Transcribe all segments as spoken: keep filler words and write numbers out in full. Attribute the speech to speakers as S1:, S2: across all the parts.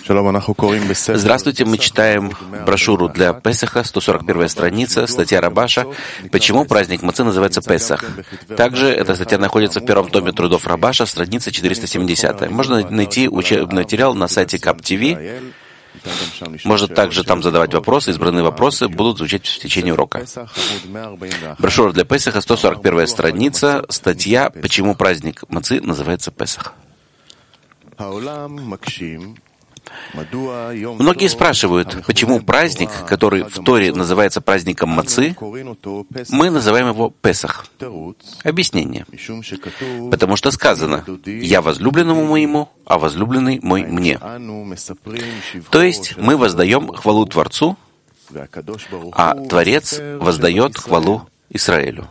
S1: Здравствуйте, мы читаем брошюру для Песаха, сто сорок первая страница, статья Рабаша «Почему праздник Мацы называется Песах?». Также эта статья находится в первом томе трудов Рабаша, страница четыреста семидесятая. Можно найти учебный материал на сайте кап ти ви. Можно также там задавать вопросы, избранные вопросы будут звучать в течение урока. Брошюра для Песаха, сто сорок первая страница, статья «Почему праздник Мацы называется Песах?». Многие спрашивают, почему праздник, который в Торе называется праздником Мацы, мы называем его Песах. Объяснение. Потому что сказано: «Я возлюбленному моему, а возлюбленный мой мне». То есть мы воздаем хвалу Творцу, а Творец воздает хвалу Израилю.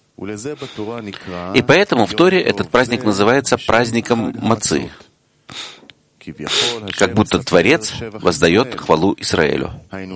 S1: И поэтому в Торе этот праздник называется праздником Мацы, как будто Творец воздает хвалу Израилю.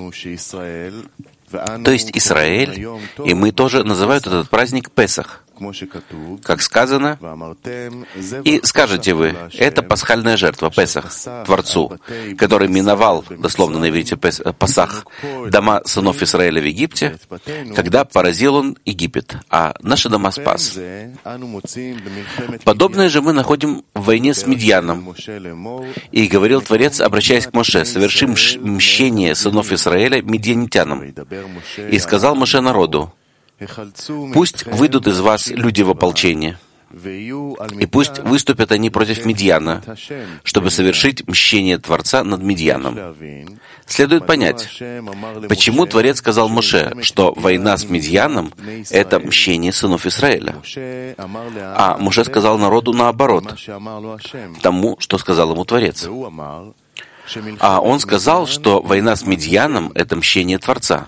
S1: То есть Израиль, и мы тоже называют этот праздник Песах, как сказано: «И скажете вы, это пасхальная жертва, Песах, Творцу, который миновал, дословно на иврите Пасах, дома сынов Израиля в Египте, когда поразил он Египет, а наши дома спас». Подобное же мы находим в войне с Мидьяном. И говорил Творец, обращаясь к Моше: «Совершим мщение сынов Израиля мидьянитянам». И сказал Моше народу: «Пусть выйдут из вас люди в ополчение, и пусть выступят они против Мидьяна, чтобы совершить мщение Творца над Мидьяном». Следует понять, почему Творец сказал Моше, что война с Мидьяном — это мщение сынов Израиля, а Моше сказал народу наоборот, тому, что сказал ему Творец. А он сказал, что война с Мидьяном — это мщение Творца.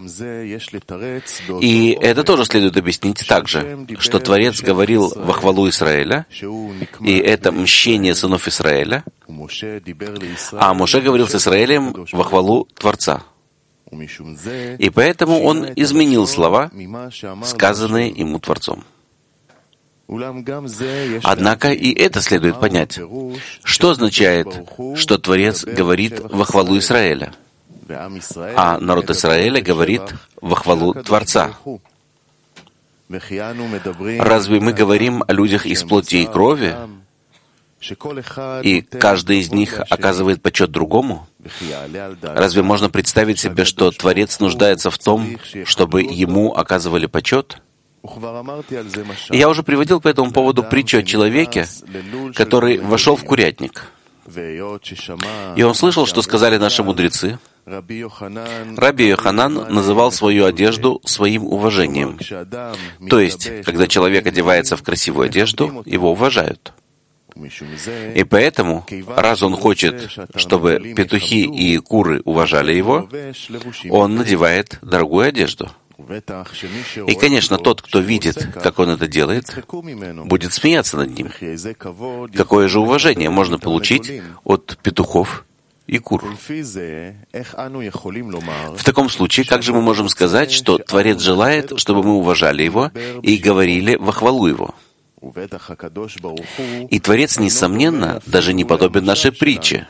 S1: И это тоже следует объяснить так же, что Творец говорил во хвалу Израиля, и это мщение сынов Израиля, а Моше говорил с Израилем во хвалу Творца. И поэтому он изменил слова, сказанные ему Творцом. Однако и это следует понять. Что означает, что Творец говорит во хвалу Израиля, а народ Израиля говорит во хвалу Творца? Разве мы говорим о людях из плоти и крови, и каждый из них оказывает почет другому? Разве можно представить себе, что Творец нуждается в том, чтобы ему оказывали почет? Я уже приводил по этому поводу притчу о человеке, который вошел в курятник. И он слышал, что сказали наши мудрецы. Раби Йоханан называл свою одежду своим уважением. То есть, когда человек одевается в красивую одежду, его уважают. И поэтому, раз он хочет, чтобы петухи и куры уважали его, он надевает дорогую одежду. И, конечно, тот, кто видит, как он это делает, будет смеяться над ним. Какое же уважение можно получить от петухов и кур? В таком случае, как же мы можем сказать, что Творец желает, чтобы мы уважали Его и говорили во хвалу Его? И Творец, несомненно, даже не подобен нашей притче.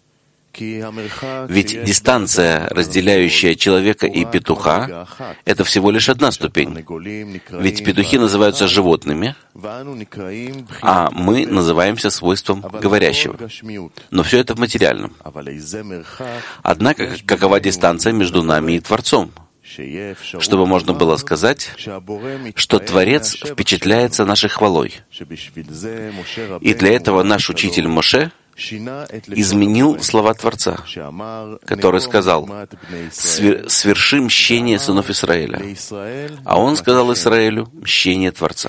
S1: Ведь дистанция, разделяющая человека и петуха, это всего лишь одна ступень. Ведь петухи называются животными, а мы называемся свойством говорящего. Но все это в материальном. Однако, какова дистанция между нами и Творцом? Чтобы можно было сказать, что Творец впечатляется нашей хвалой. И для этого наш учитель Моше изменил слова Творца, который сказал: «Сверши мщение сынов Израиля». А он сказал Израилю мщение Творца.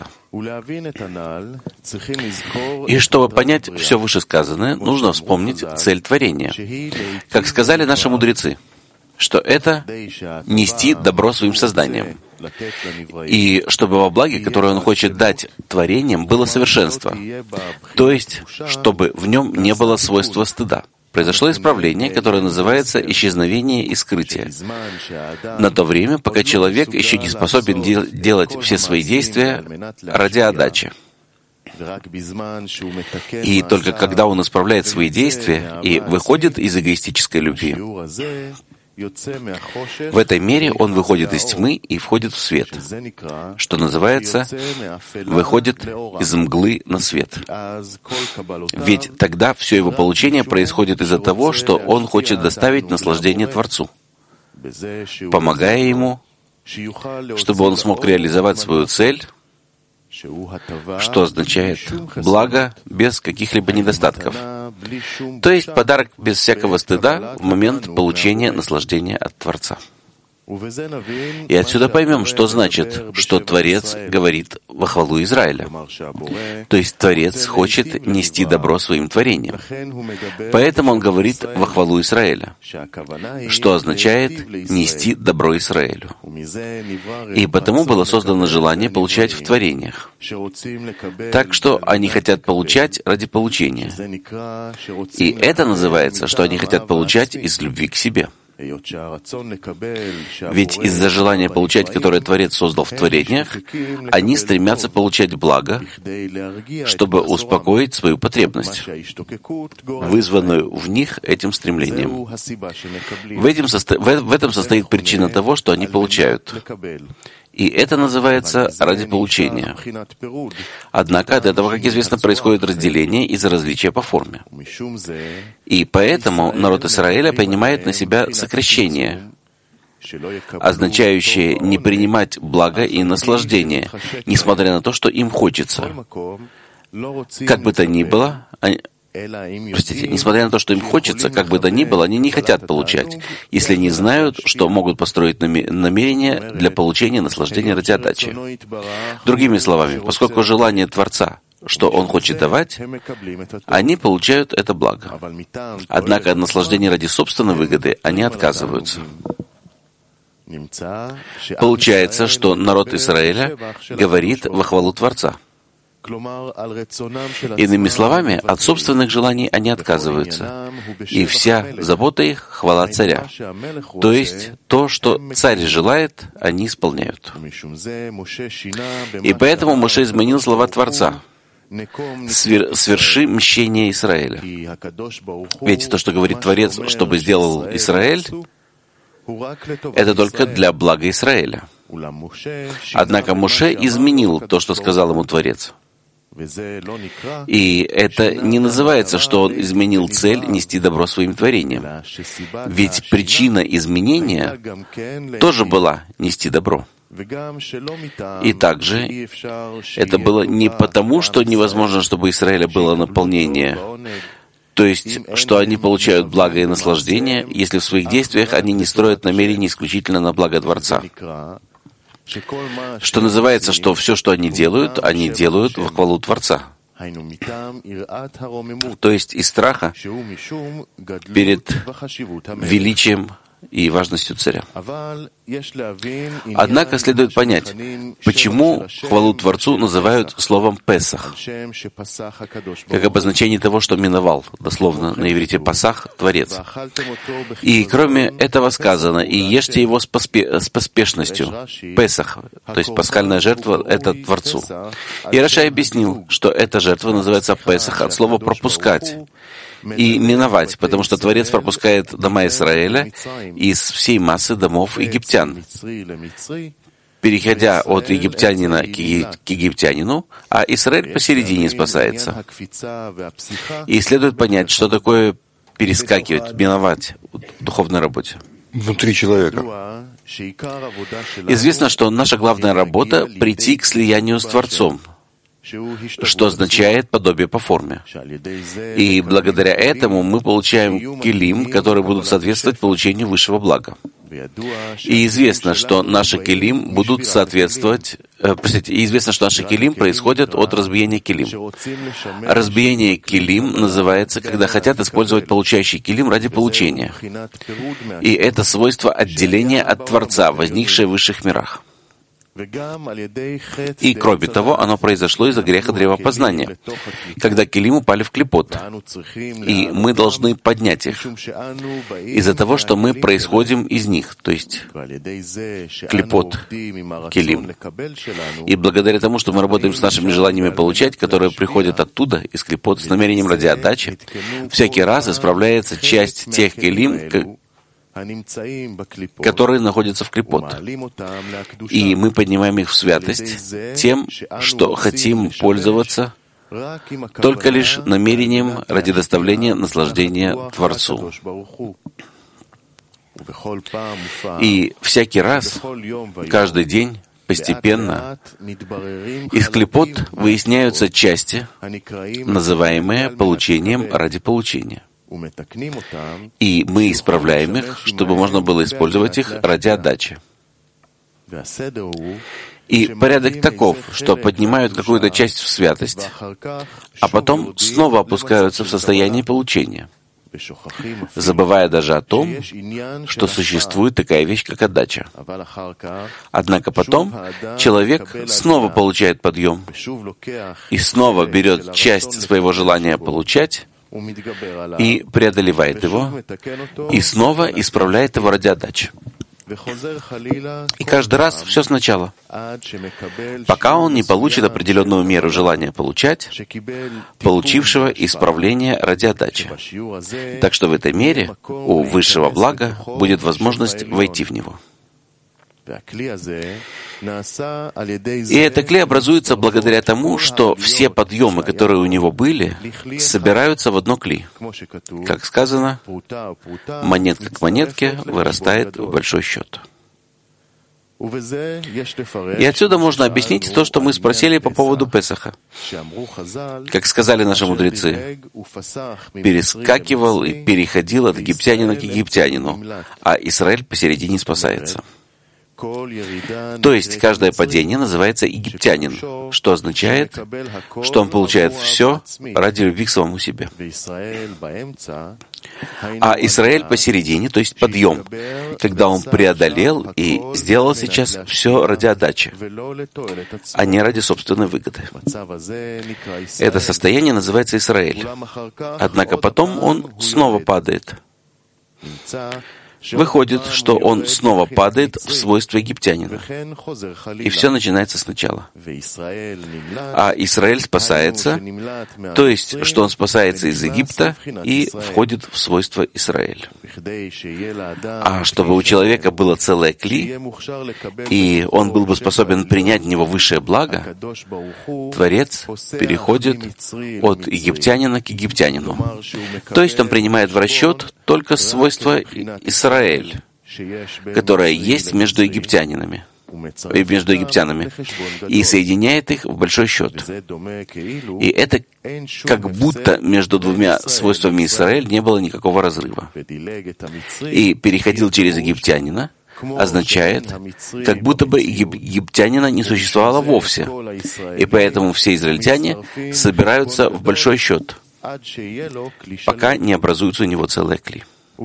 S1: И чтобы понять все вышесказанное, нужно вспомнить цель творения. Как сказали наши мудрецы, что это нести добро своим созданиям, и чтобы во благе, которое он хочет дать творениям, было совершенство, то есть, чтобы в нем не было свойства стыда. Произошло исправление, которое называется исчезновение и скрытие, на то время, пока человек еще не способен дел- делать все свои действия ради отдачи. И только когда он исправляет свои действия и выходит из эгоистической любви, в этой мере он выходит из тьмы и входит в свет, что называется, выходит из мглы на свет. Ведь тогда все его получение происходит из-за того, что он хочет доставить наслаждение Творцу, помогая ему, чтобы он смог реализовать свою цель, что означает благо без каких-либо недостатков. То есть подарок без всякого стыда в момент получения наслаждения от Творца. И отсюда поймем, что значит, что Творец говорит во хвалу Израиля. То есть Творец хочет нести добро своим творениям. Поэтому он говорит во хвалу Израиля, что означает нести добро Израилю. И потому было создано желание получать в творениях. Так что они хотят получать ради получения. И это называется, что они хотят получать из любви к себе. Ведь из-за желания получать, которое Творец создал в творениях, они стремятся получать благо, чтобы успокоить свою потребность, вызванную в них этим стремлением. В, этим состо... в этом состоит причина того, что они получают. И это называется ради получения. Однако от этого, как известно, происходит разделение из-за различия по форме. И поэтому народ Израиля принимает на себя сокращение, означающее не принимать благо и наслаждение, несмотря на то, что им хочется. Как бы то ни было, они... Простите, несмотря на то, что им хочется, как бы то ни было, они не хотят получать, если не знают, что могут построить намерение для получения наслаждения ради отдачи. Другими словами, поскольку желание Творца, что Он хочет давать, они получают это благо. Однако от наслаждения ради собственной выгоды они отказываются. Получается, что народ Израиля говорит во хвалу Творца. Иными словами, от собственных желаний они отказываются, и вся забота их — хвала царя. То есть, то, что царь желает, они исполняют. И поэтому Моше изменил слова Творца: «Свер... «Сверши мщение Израиля». Ведь то, что говорит Творец, чтобы сделал Израиль, это только для блага Израиля. Однако Моше изменил то, что сказал ему Творец. И это не называется, что он изменил цель нести добро своим творениям. Ведь причина изменения тоже была нести добро. И также это было не потому, что невозможно, чтобы у Израиля было наполнение, то есть, что они получают благо и наслаждение, если в своих действиях они не строят намерения исключительно на благо Творца. Что называется, что все, что они делают, они делают во хвалу Творца. То есть из страха перед величием и важностью царя. Однако следует понять, почему хвалу Творцу называют словом «Песах», как обозначение того, что миновал, дословно на иврите «Пасах» — Творец. И кроме этого сказано: «И ешьте его с, поспе- с поспешностью». Песах, то есть пасхальная жертва, это Творцу. И Рашай объяснил, что эта жертва называется Песах от слова «пропускать» и миновать, потому что Творец пропускает дома Израиля из всей массы домов египтян, переходя от египтянина к египтянину, а Израиль посередине спасается. И следует понять, что такое перескакивать, миновать в духовной работе.
S2: Внутри человека.
S1: Известно, что наша главная работа — прийти к слиянию с Творцом, что означает подобие по форме. И благодаря этому мы получаем келим, которые будут соответствовать получению высшего блага. И известно, что наши келим будут соответствовать... Э, простите, и известно, что наши келим происходят от разбиения келим. Разбиение келим называется, когда хотят использовать получающий келим ради получения. И это свойство отделения от Творца, возникшее в высших мирах. И, кроме того, оно произошло из-за греха древопознания, когда келим упали в клипот, и мы должны поднять их из-за того, что мы происходим из них, то есть клипот, келим. И благодаря тому, что мы работаем с нашими желаниями получать, которые приходят оттуда, из клипот, с намерением ради отдачи, всякий раз исправляется часть тех келим, которые находятся в клипот. И мы поднимаем их в святость тем, что хотим пользоваться только лишь намерением ради доставления наслаждения Творцу. И всякий раз, каждый день, постепенно, из клипот выясняются части, называемые получением ради получения. И мы исправляем их, чтобы можно было использовать их ради отдачи. И порядок таков, что поднимают какую-то часть в святость, а потом снова опускаются в состояние получения, забывая даже о том, что существует такая вещь, как отдача. Однако потом человек снова получает подъем и снова берет часть своего желания получать и преодолевает его, и снова исправляет его ради отдачи. И каждый раз все сначала, пока он не получит определенную меру желания получать, получившего исправление ради отдачи. Так что в этой мере у высшего блага будет возможность войти в него. И это кли образуется благодаря тому, что все подъемы, которые у него были, собираются в одно кли. Как сказано, монетка к монетке вырастает в большой счет. И отсюда можно объяснить то, что мы спросили по поводу Песаха. Как сказали наши мудрецы, перескакивал и переходил от египтянина к египтянину, а Израиль посередине спасается. То есть каждое падение называется египтянин, что означает, что он получает все ради любви к самому себе. А Израиль посередине, то есть подъем, когда он преодолел и сделал сейчас все ради отдачи, а не ради собственной выгоды. Это состояние называется Израиль. Однако потом он снова падает. Выходит, что он снова падает в свойства египтянина. И все начинается сначала. А Израиль спасается, то есть, что он спасается из Египта и входит в свойства Израиль. А чтобы у человека было целое кли, и он был бы способен принять в него высшее благо, Творец переходит от египтянина к египтянину. То есть он принимает в расчет только свойства Израиль, которая есть между египтянинами, между египтянами, и соединяет их в большой счет. И это как будто между двумя свойствами Израиль не было никакого разрыва. И переходил через египтянина означает, как будто бы египтянина не существовало вовсе. И поэтому все израильтяне собираются в большой счет, пока не образуется у него целая кли.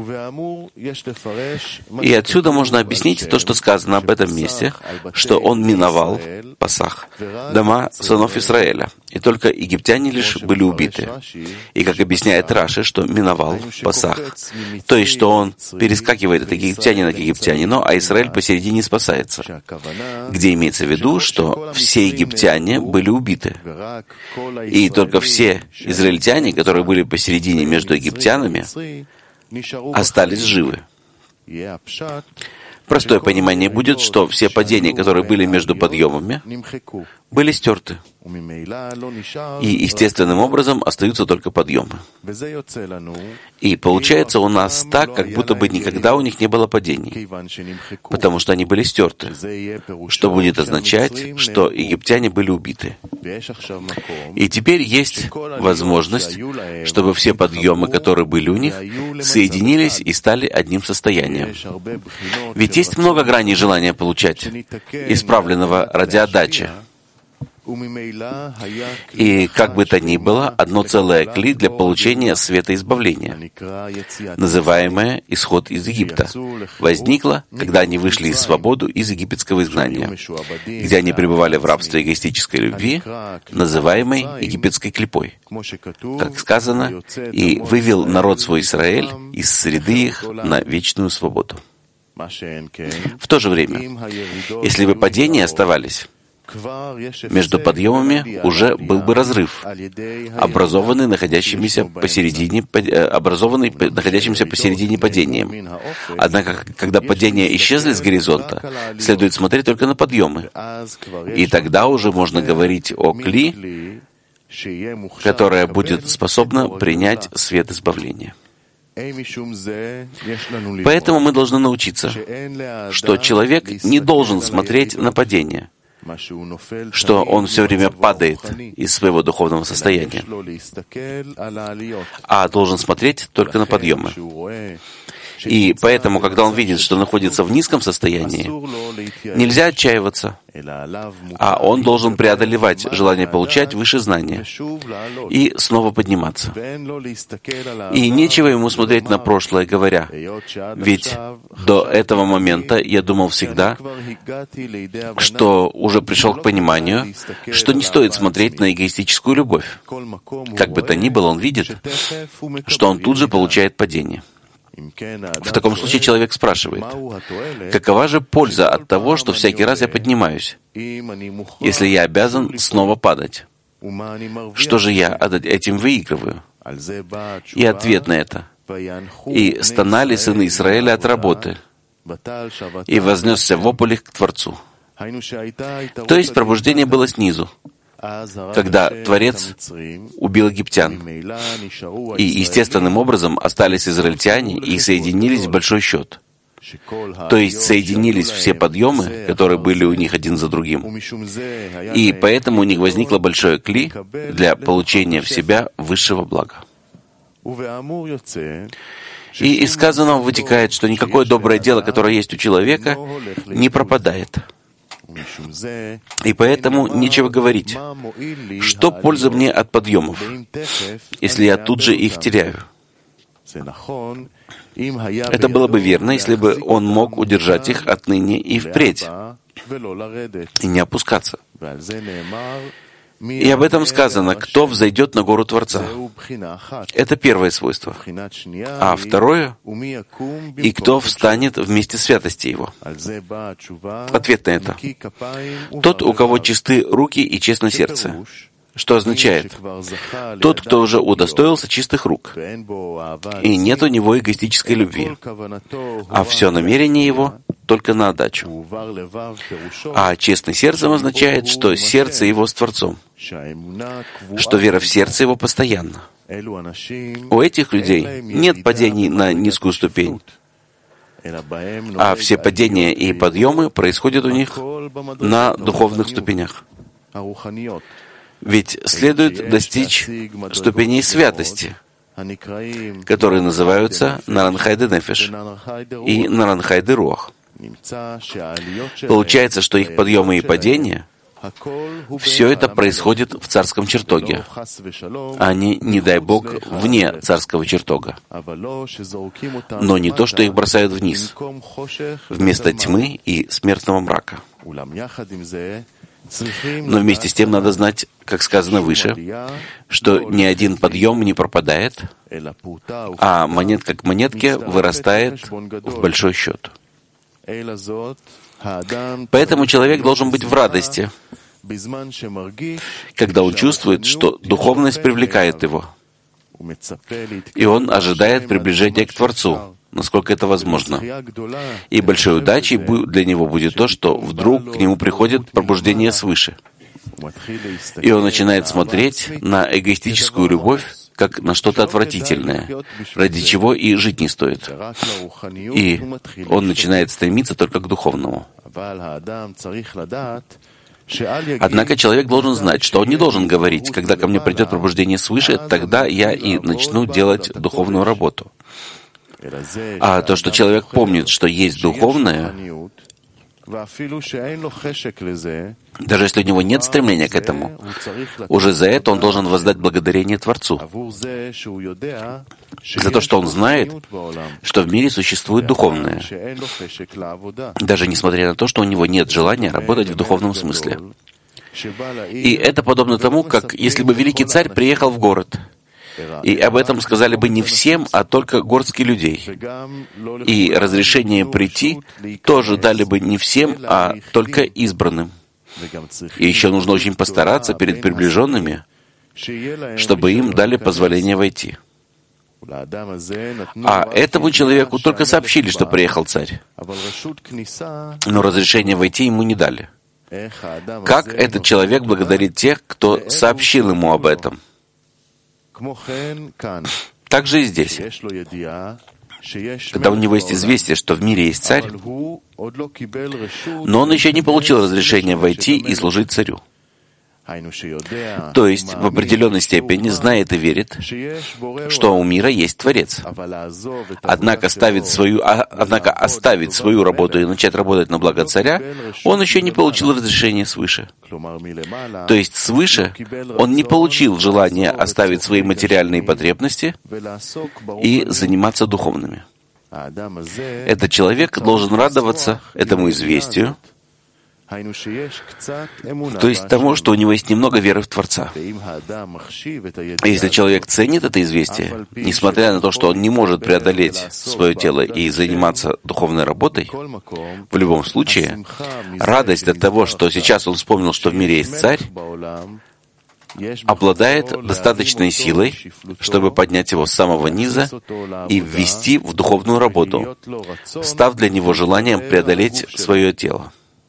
S1: И отсюда можно объяснить то, что сказано об этом месте, что он миновал, Пасах, дома сынов Израиля, и только египтяне лишь были убиты. И как объясняет Раши, что миновал, Пасах, то есть, что он перескакивает от египтянина к египтянину, а Израиль посередине спасается, где имеется в виду, что все египтяне были убиты. И только все израильтяне, которые были посередине между египтянами, остались живы. Простое понимание будет, что все падения, которые были между подъемами, были стерты. И естественным образом остаются только подъемы. И получается у нас так, как будто бы никогда у них не было падений, потому что они были стерты, что будет означать, что египтяне были убиты. И теперь есть возможность, чтобы все подъемы, которые были у них, соединились и стали одним состоянием. Ведь есть много граней желания получать, исправленного ради отдачи. И, как бы то ни было, одно целое кли для получения света избавления, называемое «Исход из Египта», возникло, когда они вышли из свободы из египетского изгнания, где они пребывали в рабстве эгоистической любви, называемой египетской клипой. Как сказано, «И вывел народ свой Израиль из среды их на вечную свободу». В то же время, если бы падения оставались, между подъемами уже был бы разрыв, образованный находящимися посередине, образованный находящимся посередине падением. Однако, когда падения исчезли с горизонта, следует смотреть только на подъемы. И тогда уже можно говорить о кли, которая будет способна принять свет избавления. Поэтому мы должны научиться, что человек не должен смотреть на падение, что он все время падает из своего духовного состояния, а должен смотреть только на подъемы. И поэтому, когда он видит, что находится в низком состоянии, нельзя отчаиваться, а он должен преодолевать желание получать выше знания и снова подниматься. И нечего ему смотреть на прошлое, говоря, ведь до этого момента я думал всегда, что уже пришел к пониманию, что не стоит смотреть на эгоистическую любовь. Как бы то ни было, он видит, что он тут же получает падение. В таком случае человек спрашивает, какова же польза от того, что всякий раз я поднимаюсь, если я обязан снова падать? Что же я этим выигрываю? И ответ на это. И стонали сыны Израиля от работы, и вознесся вопль их к Творцу. То есть пробуждение было снизу, когда Творец убил египтян, и естественным образом остались израильтяне и соединились в большой счет. То есть соединились все подъемы, которые были у них один за другим. И поэтому у них возникло большое кли для получения в себя высшего блага. И из сказанного вытекает, что никакое доброе дело, которое есть у человека, не пропадает. И поэтому нечего говорить, что польза мне от подъемов, если я тут же их теряю. Это было бы верно, если бы он мог удержать их отныне и впредь, и не опускаться. И об этом сказано, кто взойдет на гору Творца. Это первое свойство. А второе, и кто встанет вместе святости Его. Ответ на это. Тот, у кого чисты руки и честно сердце. Что означает? Тот, кто уже удостоился чистых рук, и нет у него эгоистической любви, а все намерение его только на отдачу. А честным сердцем означает, что сердце его с Творцом, что вера в сердце его постоянна. У этих людей нет падений на низкую ступень, а все падения и подъемы происходят у них на духовных ступенях. Ведь следует достичь ступеней святости, которые называются Наранхай де Нефеш и Наранхай де Руах. Получается, что их подъемы и падения, все это происходит в царском чертоге, а не, не дай Бог, вне царского чертога. Но не то, что их бросают вниз, вместо тьмы и смертного мрака. Но вместе с тем надо знать, как сказано выше, что ни один подъем не пропадает, а монетка к монетке вырастает в большой счет. Поэтому человек должен быть в радости, когда он чувствует, что духовность привлекает его, и он ожидает приближения к Творцу, насколько это возможно. И большой удачей для него будет то, что вдруг к нему приходит пробуждение свыше. И он начинает смотреть на эгоистическую любовь как на что-то отвратительное, ради чего и жить не стоит. И он начинает стремиться только к духовному. Однако человек должен знать, что он не должен говорить, когда ко мне придет пробуждение свыше, тогда я и начну делать духовную работу. А то, что человек помнит, что есть духовное, Даже если у него нет стремления к этому, уже за это он должен воздать благодарение Творцу, за то, что он знает, что в мире существует духовное, даже несмотря на то, что у него нет желания работать в духовном смысле. И это подобно тому, как если бы великий царь приехал в город, и об этом сказали бы не всем, а только горстки людей. И разрешение прийти тоже дали бы не всем, а только избранным. И еще нужно очень постараться перед приближенными, чтобы им дали позволение войти. А этому человеку только сообщили, что приехал царь, но разрешение войти ему не дали. Как этот человек благодарит тех, кто сообщил ему об этом? Так же и здесь. Когда у него есть известие, что в мире есть царь, но он еще не получил разрешения войти и служить царю. То есть, в определенной степени знает и верит, что у мира есть Творец. Однако, ставить свою, а, однако оставить свою работу и начать работать на благо царя, он еще не получил разрешения свыше. То есть, свыше он не получил желания оставить свои материальные потребности и заниматься духовными. Этот человек должен радоваться этому известию, то есть тому, что у него есть немного веры в Творца. Если человек ценит это известие, несмотря на то, что он не может преодолеть свое тело и заниматься духовной работой, в любом случае, радость от того, что сейчас он вспомнил, что в мире есть царь, обладает достаточной силой, чтобы поднять его с самого низа и ввести в духовную работу, став для него желанием преодолеть свое тело.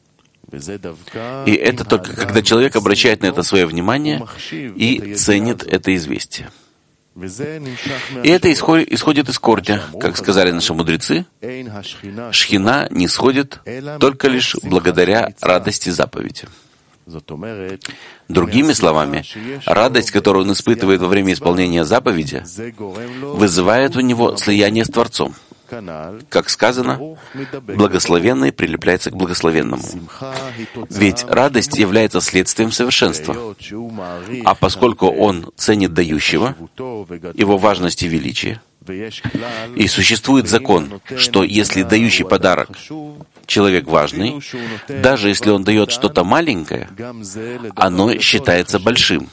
S1: И это только когда человек обращает на это свое внимание и ценит это известие. И это исходит из корня, как сказали наши мудрецы, шхина не сходит только лишь благодаря радости заповеди. Другими словами, радость, которую он испытывает во время исполнения заповеди, вызывает у него слияние с Творцом. Как сказано, благословенный прилепляется к благословенному. Ведь радость является следствием совершенства. А поскольку он ценит дающего, его важность и величие, и существует закон, что если дающий подарок человек важный, даже если он дает что-то маленькое, оно считается большим.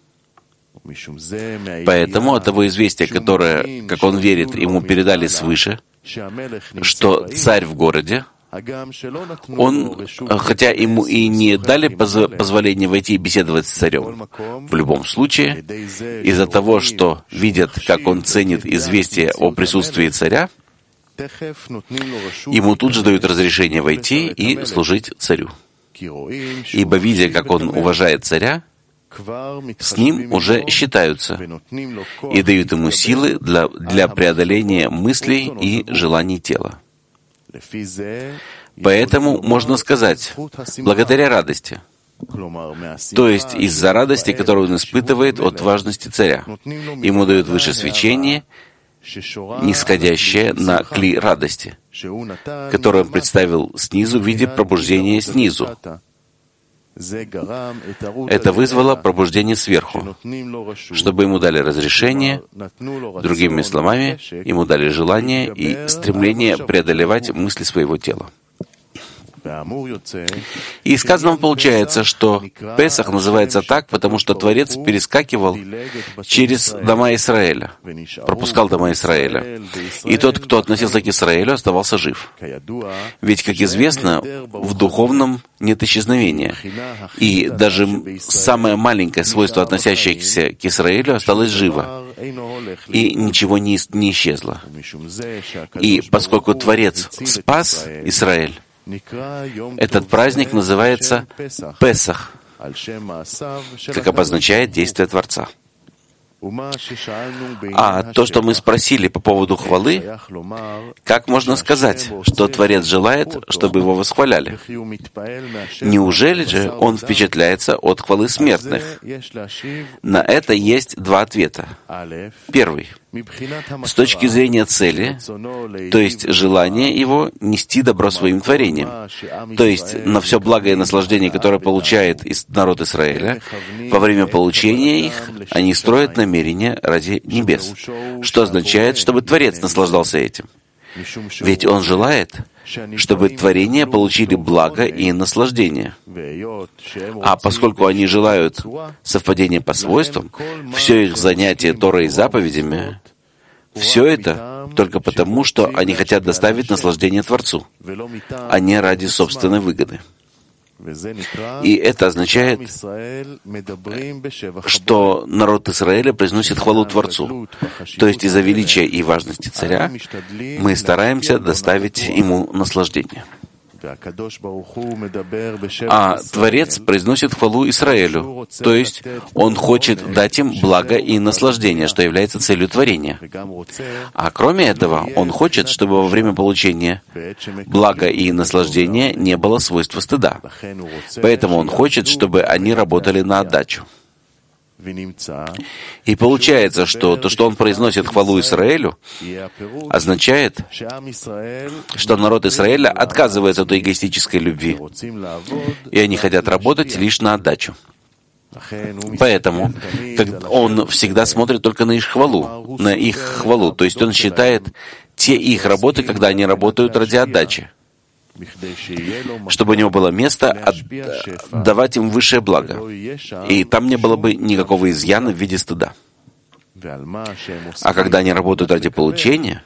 S1: Поэтому от того известия, которое, как он верит, ему передали свыше, что царь в городе, он, хотя ему и не дали позволения войти и беседовать с царем, в любом случае, из-за того, что видят, как он ценит известие о присутствии царя, ему тут же дают разрешение войти и служить царю. Ибо, видя, как он уважает царя, с ним уже считаются и дают ему силы для, для преодоления мыслей и желаний тела. Поэтому можно сказать, благодаря радости, то есть из-за радости, которую он испытывает от важности царя, ему дают выше свечение, нисходящее на кли радости, которое он представил снизу в виде пробуждения снизу. Это вызвало пробуждение сверху, чтобы ему дали разрешение, другими словами, ему дали желание и стремление преодолевать мысли своего тела. И из сказанного получается, что Песах называется так, потому что Творец перескакивал через дома Израиля, пропускал дома Израиля. И тот, кто относился к Израилю, оставался жив. Ведь, как известно, в духовном нет исчезновения. И даже самое маленькое свойство, относящееся к Израилю, осталось живо. И ничего не, не исчезло. И поскольку Творец спас Израиль, этот праздник называется Песах, как обозначает действие Творца. А то, что мы спросили по поводу хвалы, как можно сказать, что Творец желает, чтобы его восхваляли? Неужели же он впечатляется от хвалы смертных? На это есть два ответа. Первый. С точки зрения цели, то есть желания его нести добро своим творением, то есть на все благо и наслаждение, которое получает народ Израиля, во время получения их они строят намерения ради небес, что означает, чтобы Творец наслаждался этим. Ведь Он желает, чтобы творения получили благо и наслаждение. А поскольку они желают совпадения по свойствам, все их занятие Торой и заповедями, все это только потому, что они хотят доставить наслаждение Творцу, а не ради собственной выгоды. И это означает, что народ Израиля произносит хвалу Творцу. То есть из-за величия и важности царя мы стараемся доставить ему наслаждение. А Творец произносит хвалу Израилю, то есть Он хочет дать им благо и наслаждение, что является целью творения. А кроме этого, Он хочет, чтобы во время получения блага и наслаждения не было свойства стыда. Поэтому Он хочет, чтобы они работали на отдачу. И получается, что то, что он произносит хвалу Израилю, означает, что народ Израиля отказывается от эгоистической любви, и они хотят работать лишь на отдачу. Поэтому он всегда смотрит только на их хвалу, на их хвалу, то есть он считает те их работы, когда они работают ради отдачи, чтобы у него было место отдавать им высшее благо, и там не было бы никакого изъяна в виде стыда. А когда они работают ради получения,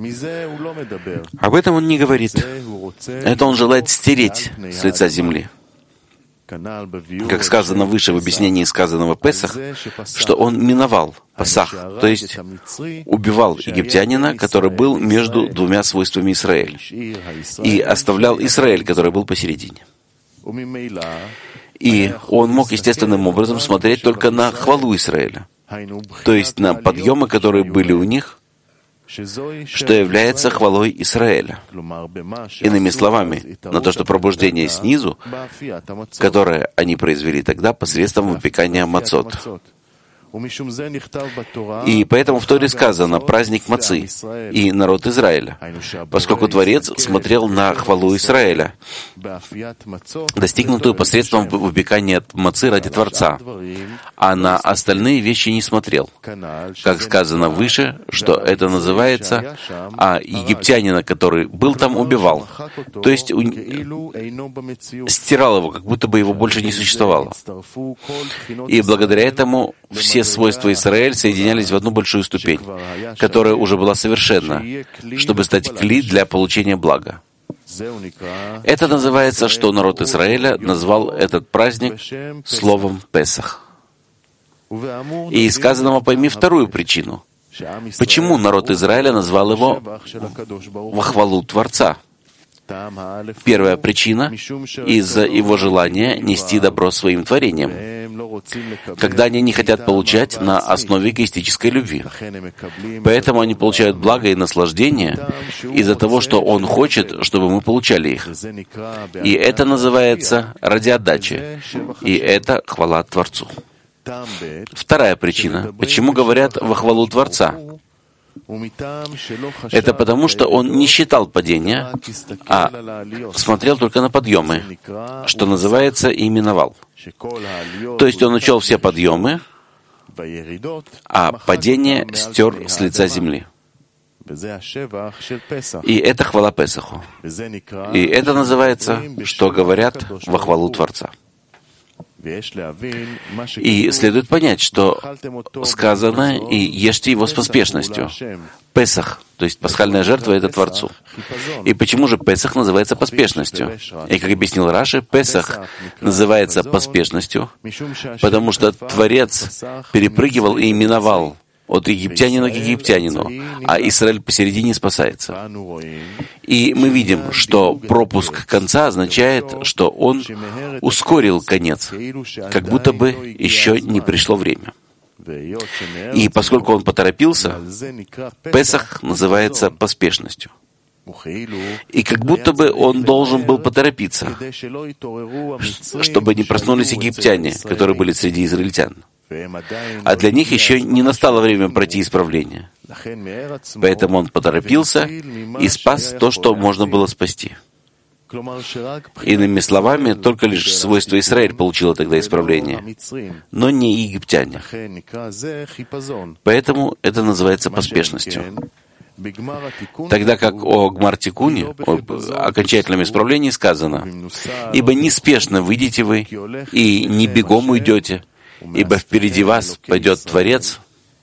S1: об этом он не говорит. Это он желает стереть с лица земли. Как сказано выше в объяснении сказанного Песах, что он миновал Пасах, то есть убивал египтянина, который был между двумя свойствами Израиля, и оставлял Израиль, который был посередине. И он мог естественным образом смотреть только на хвалу Израиля, то есть на подъемы, которые были у них, что является хвалой Израиля. Иными словами, на то, что пробуждение снизу, которое они произвели тогда посредством выпекания мацот. И поэтому в Торе сказано «праздник мацы» и народ Израиля, поскольку Творец смотрел на хвалу Израиля, достигнутую посредством выпекания мацы ради Творца, а на остальные вещи не смотрел. Как сказано выше, что это называется, а египтянина, который был там, убивал. То есть у... стирал его, как будто бы его больше не существовало. И благодаря этому все свойства Израиля соединялись в одну большую ступень, которая уже была совершенна, чтобы стать кли для получения блага. Это называется, что народ Израиля назвал этот праздник словом Песах. И из сказанного пойми вторую причину. Почему народ Израиля назвал его во хвалу Творца? Первая причина — из-за его желания нести добро своим творениям, когда они не хотят получать на основе эгоистической любви. Поэтому они получают благо и наслаждение из-за того, что Он хочет, чтобы мы получали их. И это называется ради отдачи, и это хвала Творцу. Вторая причина, почему говорят во хвалу Творца. Это потому, что он не считал падения, а смотрел только на подъемы, что называется, и именовал. То есть он учел все подъемы, а падение стер с лица земли. И это хвала Песаху. И это называется, что говорят во хвалу Творца. И следует понять, что сказано «и ешьте его с поспешностью». Песах, то есть пасхальная жертва, это Творцу. И почему же Песах называется поспешностью? И как объяснил Раши, Песах называется поспешностью, потому что Творец перепрыгивал и именовал от египтянина к египтянину, а Израиль посередине спасается. И мы видим, что пропуск конца означает, что он ускорил конец, как будто бы еще не пришло время. И поскольку он поторопился, Песах называется поспешностью. И как будто бы он должен был поторопиться, чтобы не проснулись египтяне, которые были среди израильтян. а для них еще не настало время пройти исправление. Поэтому он поторопился и спас то, что можно было спасти. Иными словами, только лишь свойство Израиль получило тогда исправление, но не египтяне. Поэтому это называется поспешностью. Тогда как о Гмар-Тикуне, об окончательном исправлении сказано: «Ибо неспешно выйдете вы, и не бегом уйдете, ибо впереди вас пойдет Творец,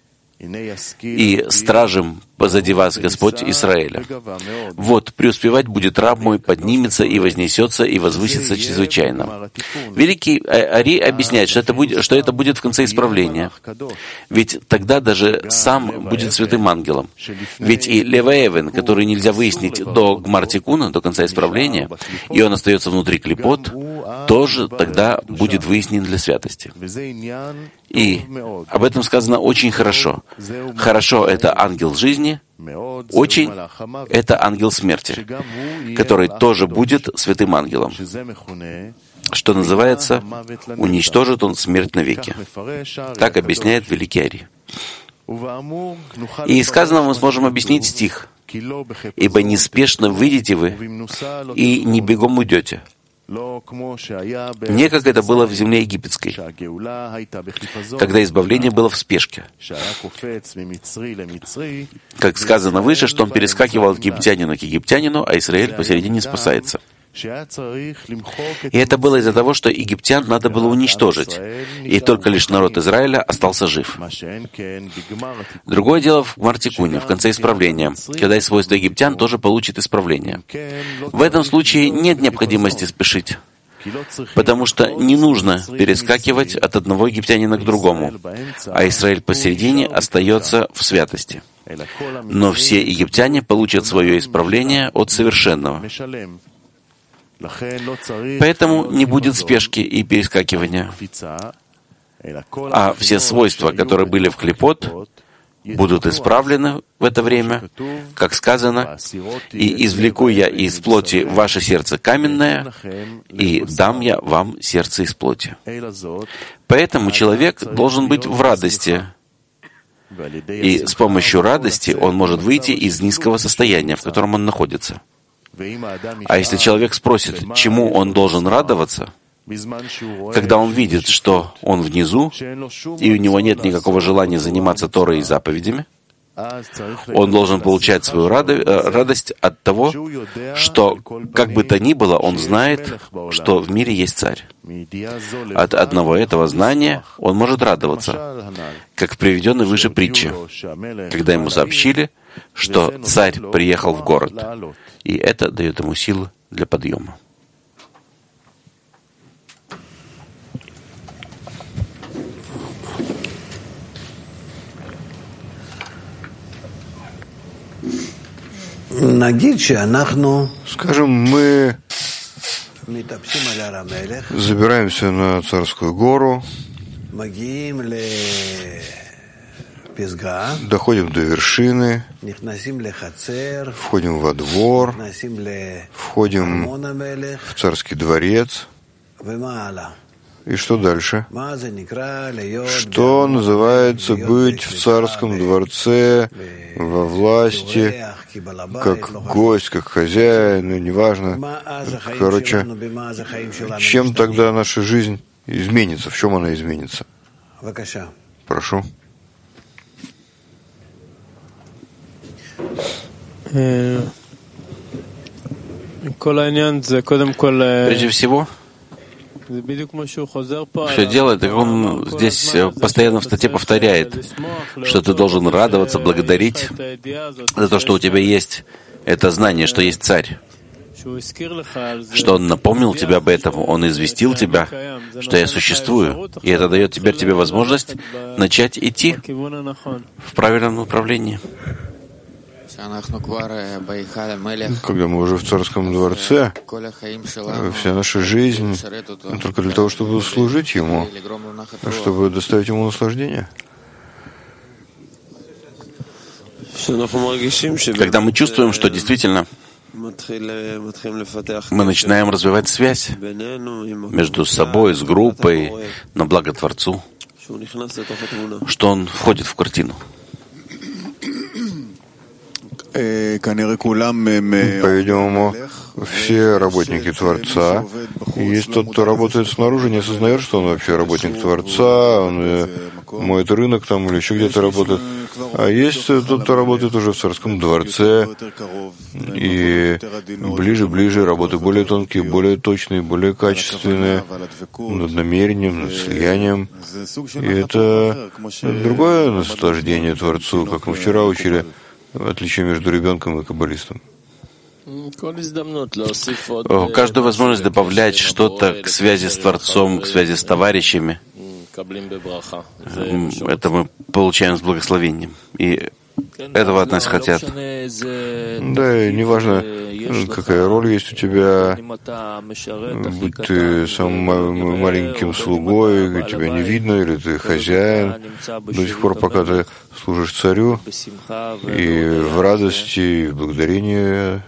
S1: и стражем позади вас Господь Израиля. Вот, преуспевать будет раб мой, поднимется и вознесется, и возвысится чрезвычайно». Великий Ари объясняет, что это будет, что это будет в конце исправления. Ведь тогда даже сам будет святым ангелом. Ведь и Леваэвен, который нельзя выяснить до Гмар-Тикуна, до конца исправления, и он остается внутри клипот, тоже тогда будет выяснен для святости. И об этом сказано очень хорошо. Хорошо — это ангел жизни, очень — это ангел смерти, который тоже будет святым ангелом. Что называется, уничтожит он смерть навеки. Так объясняет великий Ари. И из сказанного мы сможем объяснить стих: «Ибо неспешно выйдете вы, и не бегом уйдете». Не как это было в земле египетской, когда избавление было в спешке. Как сказано выше, что он перескакивал от египтянина к египтянину, а Израиль посередине спасается. И это было из-за того, что египтян надо было уничтожить, и только лишь народ Израиля остался жив. Другое дело в Гмар-Тикуне, в конце исправления, когда и свойство египтян тоже получит исправление. В этом случае нет необходимости спешить, потому что не нужно перескакивать от одного египтянина к другому, а Израиль посередине остается в святости. Но все египтяне получат свое исправление от совершенного. Поэтому не будет спешки и перескакивания, а все свойства, которые были в клипот, будут исправлены в это время, как сказано: «И извлеку я из плоти ваше сердце каменное, и дам я вам сердце из плоти». Поэтому человек должен быть в радости, и с помощью радости он может выйти из низкого состояния, в котором он находится. А если человек спросит, чему он должен радоваться, когда он видит, что он внизу, и у него нет никакого желания заниматься Торой и заповедями, он должен получать свою радость от того, что, как бы то ни было, он знает, что в мире есть царь. От одного этого знания он может радоваться, как в приведенной выше притче, когда ему сообщили, что царь приехал в город, и это дает ему силы для подъема.
S2: Скажем, мы забираемся на Царскую гору, доходим до вершины, входим во двор, входим в царский дворец. И что дальше? Что называется быть в царском дворце, во власти, как гость, как хозяин, ну, неважно. Короче, чем тогда наша жизнь изменится? В чем она изменится? Прошу.
S1: Прежде всего, все дело, это как он здесь постоянно в статье повторяет, что ты должен радоваться, благодарить за то, что у тебя есть это знание, что есть царь, что он напомнил тебе об этом, он известил тебя, что я существую, и это дает теперь тебе возможность начать идти в правильном направлении.
S2: Когда мы уже в царском дворце, вся наша жизнь только для того, чтобы служить ему, чтобы доставить ему наслаждение.
S1: Когда мы чувствуем, что действительно мы начинаем развивать связь между собой, с группой, на благо Творцу, что он входит в картину.
S2: По-видимому, все работники Творца. И есть тот, кто работает снаружи, не осознает, что он вообще работник Творца, он моет рынок там или еще где-то работает. А есть тот, кто работает уже в Царском дворце, и ближе-ближе работы более тонкие, более точные, более качественные, над намерением, над слиянием. И это другое наслаждение Творцу, как мы вчера учили, отличие между ребенком и каббалистом.
S1: Каждую возможность добавлять что-то к связи с Творцом, к связи с товарищами, это мы получаем с благословением. И этого от нас хотят.
S2: Да, и неважно, какая роль есть у тебя, будь ты самым маленьким слугой, тебя не видно, или ты хозяин, до сих пор, пока ты служишь царю, и в радости, и в благодарении.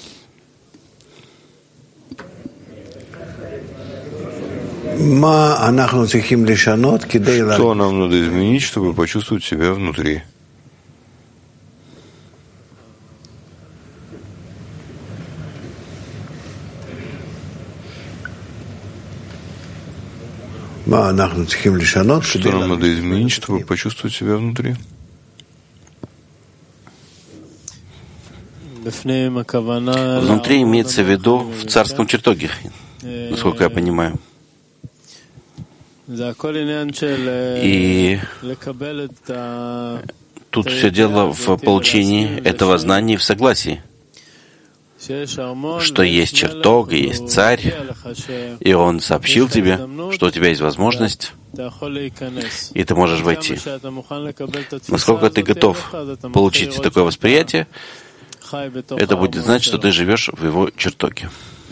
S2: Что нам надо изменить, чтобы почувствовать себя внутри? Что нам надо изменить, чтобы почувствовать себя внутри?
S1: Внутри имеется в виду в царском чертоге, насколько я понимаю. И тут все дело в получении этого знания и в согласии, что есть чертог, и есть царь, и он сообщил тебе, что у тебя есть возможность, и ты можешь войти. Насколько ты готов получить такое восприятие, это будет значить, что ты живешь в его чертоге.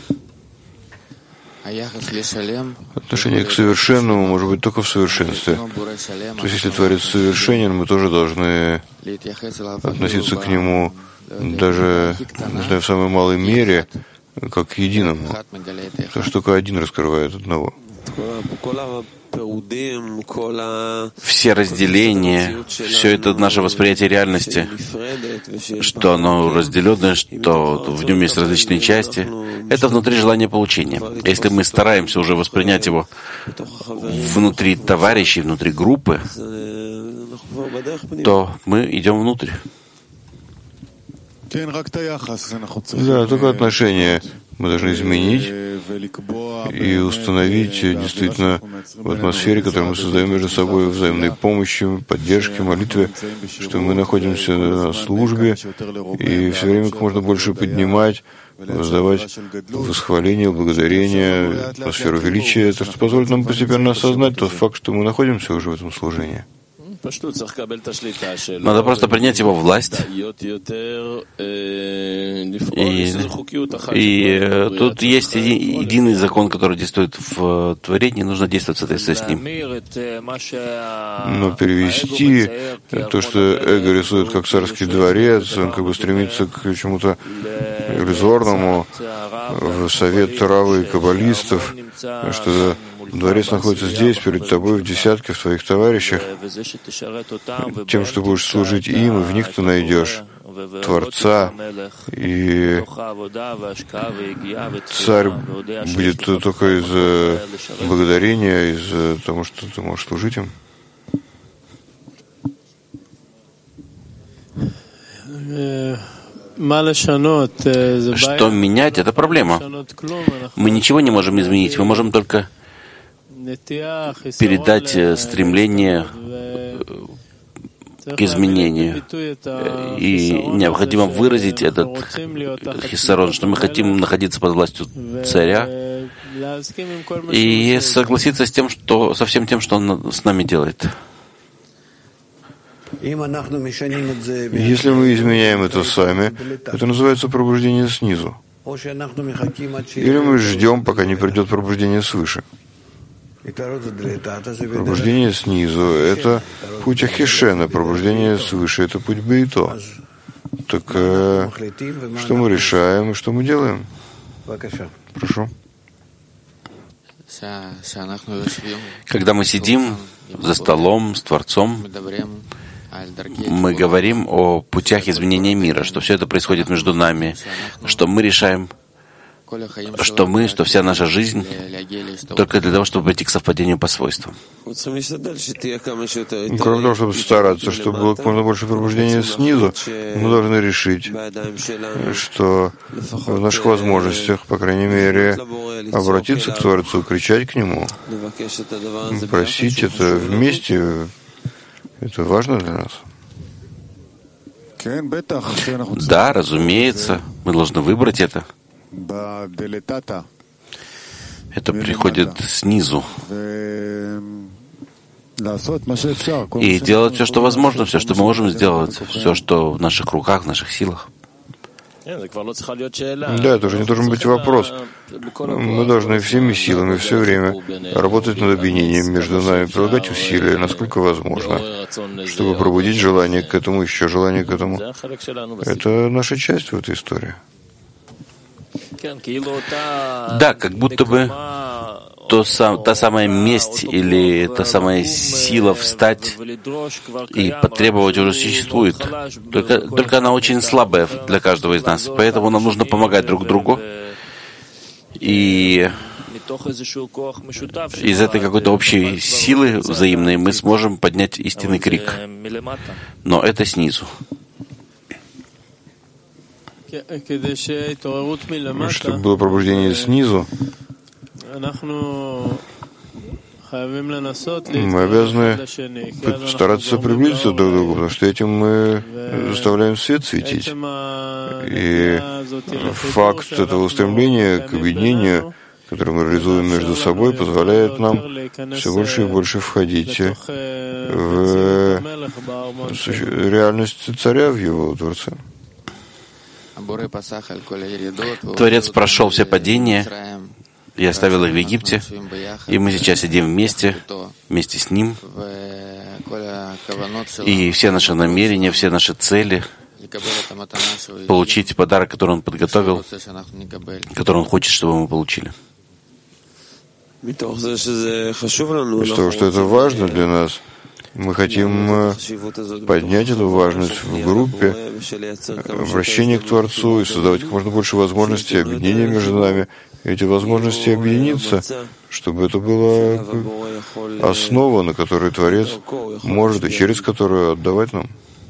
S2: Отношение к совершенному может быть только в совершенстве. То есть, если Творец совершенен, мы тоже должны относиться к нему даже, не знаю, в самой малой мере, как к единому. Потому что только один раскрывает одного.
S1: Все разделения, все это наше восприятие реальности, что оно разделенное, что в нем есть различные части, это внутри желания получения. Если мы стараемся уже воспринять его внутри товарищей, внутри группы, то мы идем внутрь.
S2: Да, только отношения мы должны изменить и установить действительно в атмосфере, которую мы создаем между собой, взаимной помощи, поддержки, молитве, что мы находимся на службе и все время как можно больше поднимать, воздавать восхваление, благодарение, атмосферу величия, это что позволит нам постепенно осознать тот факт, что мы находимся уже в этом служении.
S1: Надо просто принять его власть. И, и тут есть един, единый закон, который действует в творении, нужно действовать в соответствии с ним.
S2: Но перевести то, что эго рисует как царский дворец, он как бы стремится к чему-то иллюзорному, в совет Равы и каббалистов, что дворец находится здесь, перед тобой, в десятке, в твоих товарищах. Тем, что будешь служить им, и в них ты найдешь Творца, и царь будет только из благодарения, из того, что ты можешь служить им.
S1: Что менять — это проблема. Мы ничего не можем изменить, мы можем только передать стремление к изменению. И необходимо выразить этот хиссарон, что мы хотим находиться под властью царя и согласиться с тем, что, со всем тем, что он с нами делает.
S2: Если мы изменяем это сами, это называется пробуждение снизу. Или мы ждем, пока не придет пробуждение свыше. Пробуждение снизу — это путь Ахишена, пробуждение свыше — это путь Бейто. Так э, что мы решаем и что мы делаем? Прошу.
S1: Когда мы сидим за столом с Творцом, мы говорим о путях изменения мира, что все это происходит между нами, что мы решаем, что мы, что вся наша жизнь только для того, чтобы прийти к совпадению по свойствам.
S2: Кроме того, чтобы стараться, чтобы было как можно больше пробуждения снизу, мы должны решить, что в наших возможностях, по крайней мере, обратиться к Творцу, кричать к Нему, просить это вместе. Это важно для нас.
S1: Да, разумеется, мы должны выбрать это. Это приходит снизу. И делать все, что возможно, все, что мы можем сделать, все, что в наших руках, в наших силах.
S2: Да, это уже не должен быть вопрос. Мы должны всеми силами все время работать над объединением между нами, прилагать усилия, насколько возможно, чтобы пробудить желание к этому, еще желание к этому. Это наша часть в этой истории.
S1: Да, как будто бы то, сам, та самая месть или та самая сила встать и потребовать уже существует. Только, только она очень слабая для каждого из нас. Поэтому нам нужно помогать друг другу. И из этой какой-то общей силы взаимной мы сможем поднять истинный крик. Но это снизу.
S2: Чтобы было пробуждение снизу, мы обязаны стараться приблизиться друг к другу, потому что этим мы заставляем свет светить. И факт этого устремления к объединению, которое мы реализуем между собой, позволяет нам все больше и больше входить в реальность царя, в его Творце.
S1: Творец прошел все падения и оставил их в Египте, и мы сейчас сидим вместе, вместе с Ним, и все наши намерения, все наши цели — получить подарок, который Он подготовил, который Он хочет, чтобы мы получили.
S2: Из того, что это важно для нас, мы хотим поднять эту важность в группе, обращение к Творцу и создавать как можно больше возможностей объединения между нами. И эти возможности объединиться, чтобы это была основа, на которой Творец может и через которую отдавать нам.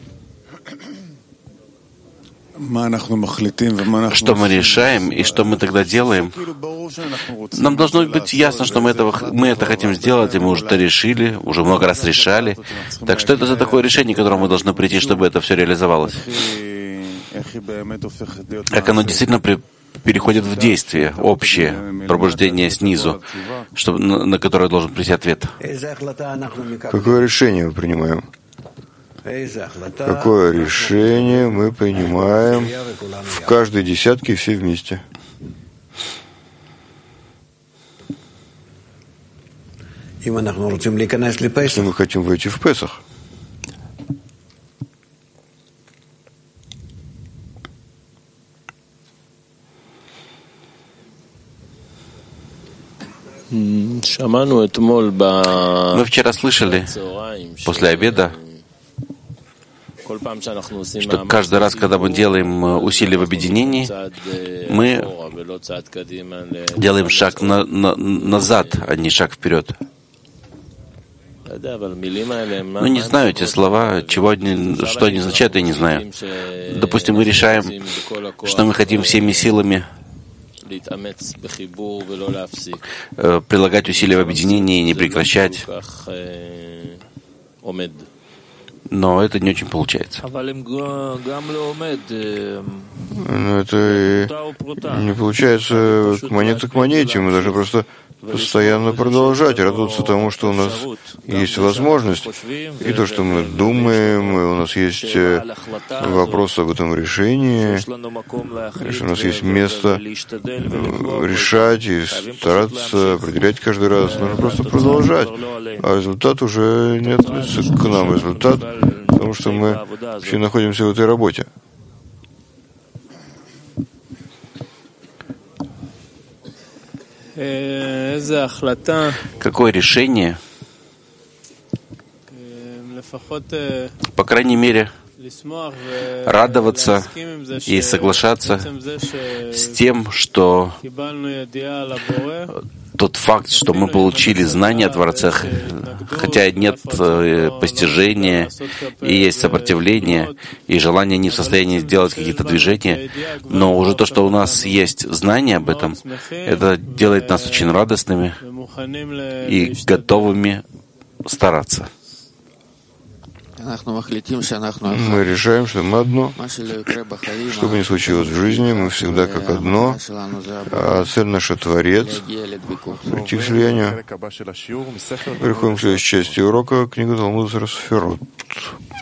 S1: Что мы решаем и что мы тогда делаем? Нам должно быть ясно, что мы, этого, мы это хотим сделать, и мы уже это решили, уже много раз решали. Так что это за такое решение, к которому мы должны прийти, чтобы это все реализовалось? Как оно действительно при, переходит в действие, общее пробуждение снизу, чтобы, на, на которое должен прийти ответ?
S2: Какое решение мы принимаем? Какое решение мы принимаем в каждой десятке все вместе? Если мы хотим войти в Песах,
S1: мы вчера слышали после обеда, что каждый раз, когда мы делаем усилия в объединении, мы делаем шаг на, на, назад, а не шаг вперед. Ну, не знаю эти слова, чего они, что они означают, я не знаю. Допустим, мы решаем, что мы хотим всеми силами прилагать усилия в объединении и не прекращать. Но это не очень получается.
S2: Но это не получается монета к монете. Мы должны просто постоянно продолжать радоваться тому, что у нас есть возможность, и то, что мы думаем, и у нас есть вопрос об этом решении, что у нас есть место решать и стараться определять каждый раз. Нужно просто продолжать, а результат уже не относится к нам. Результат, потому что мы вообще находимся в этой работе.
S1: Какое решение, по крайней мере, радоваться и соглашаться с тем, что тот факт, что мы получили знания о Творцах, хотя нет постижения, и есть сопротивление, и желание не в состоянии сделать какие-то движения, но уже то, что у нас есть знания об этом, это делает нас очень радостными и готовыми стараться.
S2: Мы решаем, что мы одно. Что бы ни случилось в жизни, мы всегда как одно, а цель наша — Творец. Прийти к слиянию. Переходим к следующей части урока, книга Талмуда Сферот.